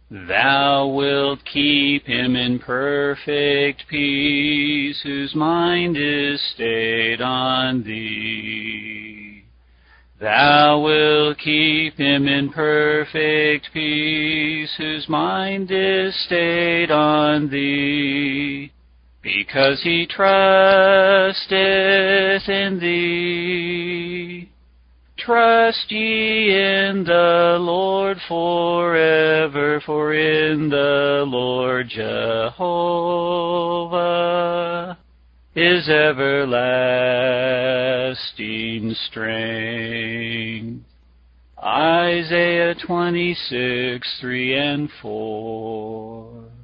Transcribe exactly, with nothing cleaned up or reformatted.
Thou wilt keep him in perfect peace, whose mind is stayed on Thee. Thou wilt keep him in perfect peace, whose mind is stayed on Thee, because he trusteth in Thee. Trust ye in the Lord forever, for in the Lord Jehovah is everlasting strength. Isaiah twenty-six, three and four.